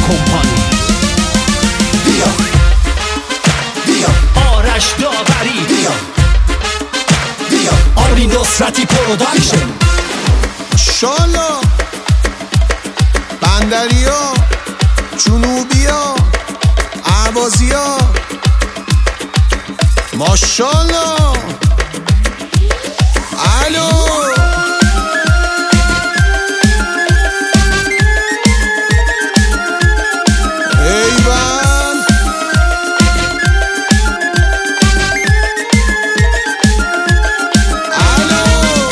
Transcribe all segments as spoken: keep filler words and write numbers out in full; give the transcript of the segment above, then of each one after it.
کمپانی. بیا بیا آرش داوری، بیا بیا آرمین نصرتی پروداکشن، شالا بندریا، جنوبیا، عوازیا، ماشالله. الو ایوان الو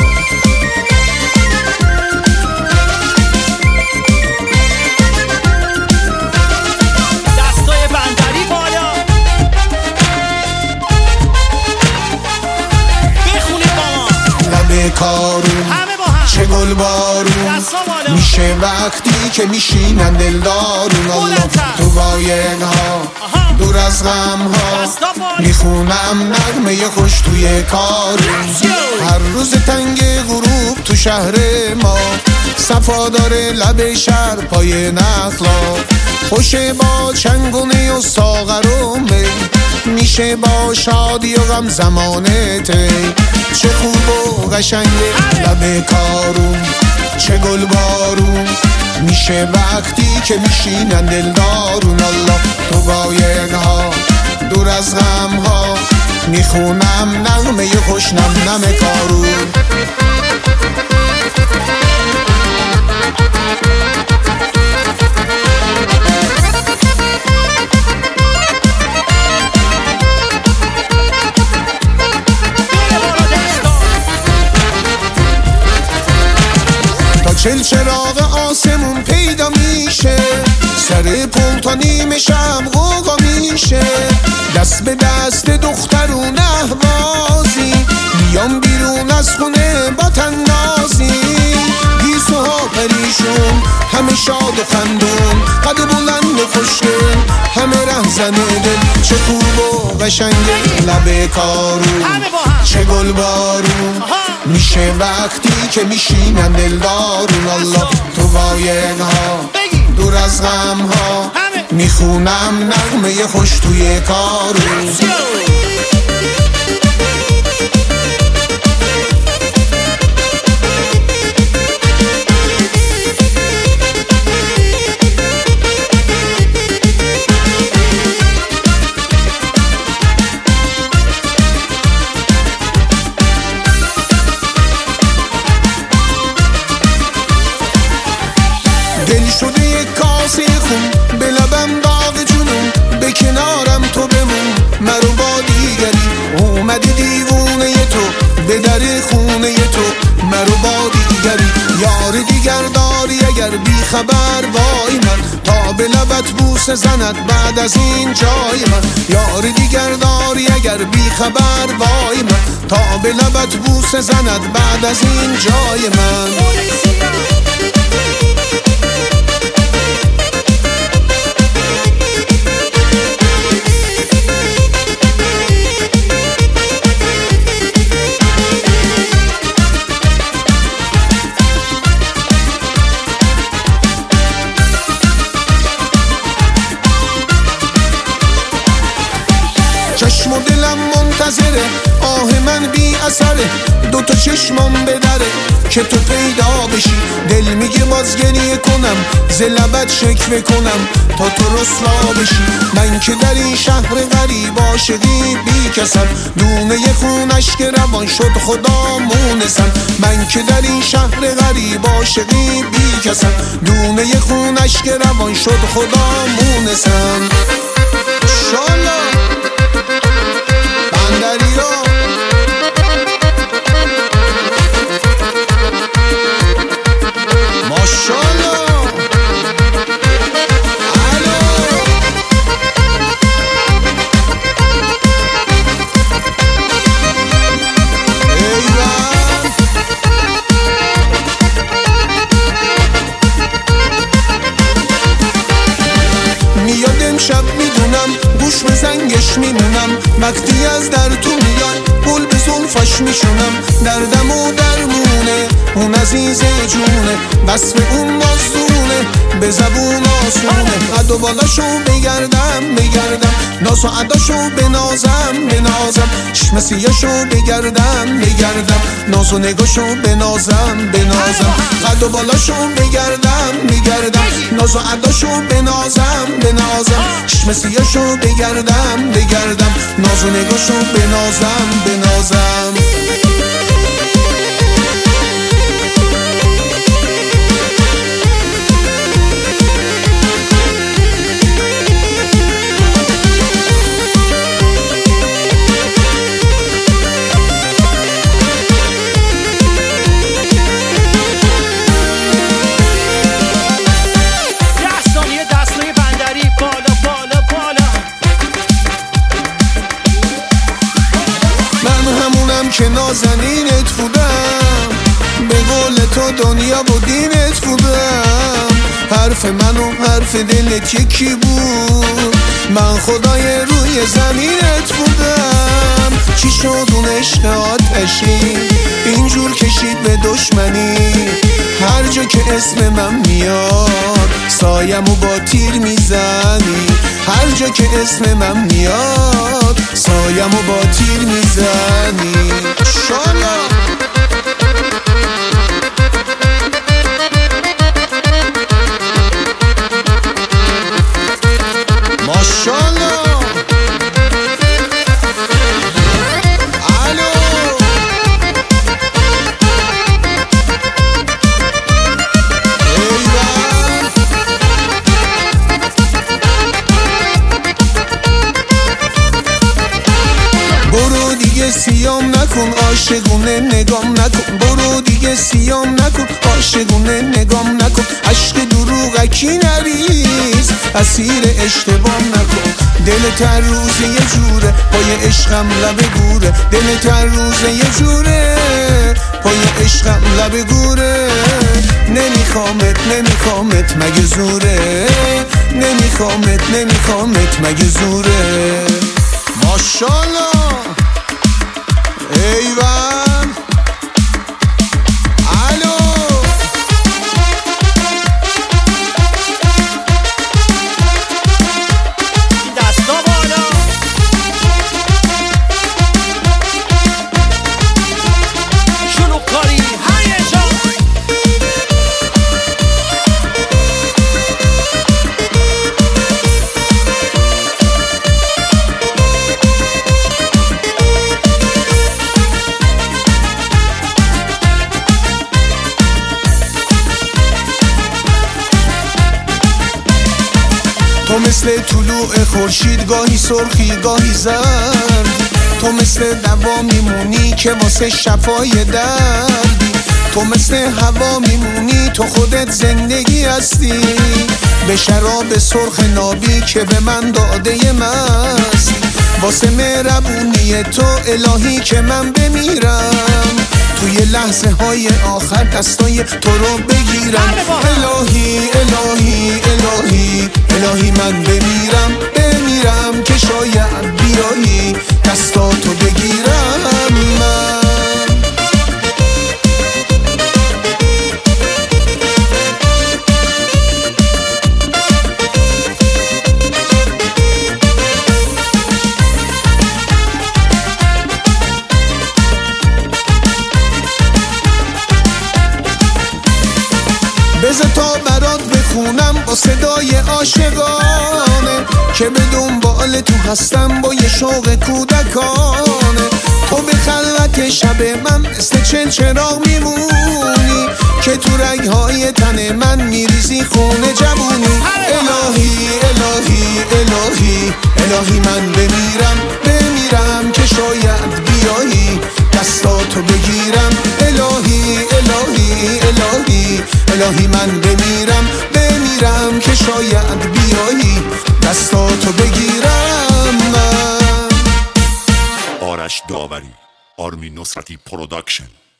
دستای بندری بالا، بخونید با ما لب کارون همه با هم، چه گل بارون دستا بالا میشه وقتی که میشینن دلدارون. الله بلندتر. تو وایق ها آها. دور از غم ها دستا بالا. میخونم نغمه خوش توی کارون. Let's go. هر روز تنگ غروب تو شهر ما صفا داره لب شهر پای نخلا. خوشه با چنگونه و ساغر و می، میشه با شادی و غم زمانته. چه خوب و قشنگه لب کارون، چه گل بارون میشه وقتی که میشینن دلدارون. الله تو وایق ها دور از غم ها میخونم نغمه خوش نم نم کارون. تا چل چراغ آسمون پیدا میشه، سر پل تا نیمه شب غوغا میشه. دست به دست دخترون اهوازی میام بیرون از خونه با تنازی. گیسوها پریشون همه شاد و خندون، قد بلند و خوشگل همه رهزن دل. چه خوب و قشنگه لب کارون، همه با هم. چه گل بارون آها. میشه وقتی که میشینن دلدارون. الله تو وایق ها بگی. دور از غم ها همه. میخونم نغمه خوش توی کارون. Let's go. دل شده یک کاسه خون به لبم داغ جنون، به کنارم تو بمون مرو با دیگری. اومده دیوونه تو به در خونه تو مرو با دیگری. یار دیگر داری اگر بی خبر وای من، تا به لبت بوسه زند بعد از این جای من. یار دیگر داری اگر بی خبر وای من، تا به لبت بوسه زند بعد از این جای من. چشم و دلم منتظره، آه من بی اثره. دو تا چشمم بدره که تو پیدا بشی. دل میگه باز گریه کنم ز لبت شکوه کنم تا تو رسوا بشی. من که در این شهر غریب عاشقی بی کسم، دونه خونش که روان شد خدا مونسم. من که در این شهر غریب عاشقی بی کسم، دونه خونش که روان شد خدا مونسم. شالا بندریا ماشالله. الو ایوان میاد امشب میدونم گوش به زنگش میمونم. وقتی از در تو میاد گل به زلفش میشونم. دردم و درمونه عزیز جونه، وصف اون مازونه به زبون آسونه، قد و بالاشو بگردم بگردم ناز و عداشو بنازم بنازم چشم سیاشو بگردم بگردم ناز و نگاشو بنازم بنازم قد و بالاشو بگردم بگردم ناز و عداشو بنازم بنازم چشم سیاشو بگردم بگردم ناز و نگاشو بنازم بنازم که نازنینت بودم به قول تو دنیا و دینت بودم حرف من و حرف دلت یکی بود من خدای روی زمینت بودم چی شد اون عشق آتشی اینجور کشید به دشمنی هر جا که اسم من میاد سایمو با تیر میزنی هر جا که اسم من میاد سایمو با تیر میزنی شالا ماشاءالله برو دیگه سیام نکن عاشقونه نگام نکن برو دیگه سیام نکن عاشقونه نگام نکن عشق دروغکی نریز اسیر اشتباه نکن دل هر روز یه جوره پای عشقم لب گوره دل هر روز یه جوره پای عشقم لب گوره نمیخوامت نمیخوامت مگه زوره نمیخوامت نمیخوامت مگه زوره ماشاءالله ایوان الو دستا بالا شروع کاری هیجان تو مثل طلوع خورشید گاهی سرخی گاهی زرد تو مثل دوا میمونی که واسه شفای دردی تو مثل هوا میمونی تو خودت زندگی هستی به شراب سرخ نابی که به من داده مستی واسه مهربونی تو الهی که من بمیرم توی لحظه های آخر دستای تو رو بگیرم الهی الهی الهی الهی من بمیرم بمیرم که شاید بیایی دستاتو بگیرم من بذار تا برات بخونم با صدای عاشقانه که به دنبال تو هستم با یه شوق کودکانه تو به خلوت شب من مثل چل چراغ میمونی که تو رگهای تن من میریزی خون جوونی الهی الهی الهی الهی من بمیرم بمیرم که شاید بیایی دستاتو بگیرم الهی الهی الهی الهی من بمیرم بمیرم که شاید بیایی دستاتو بگیرم من آرش داوری آرمین نصرتی پروداکشن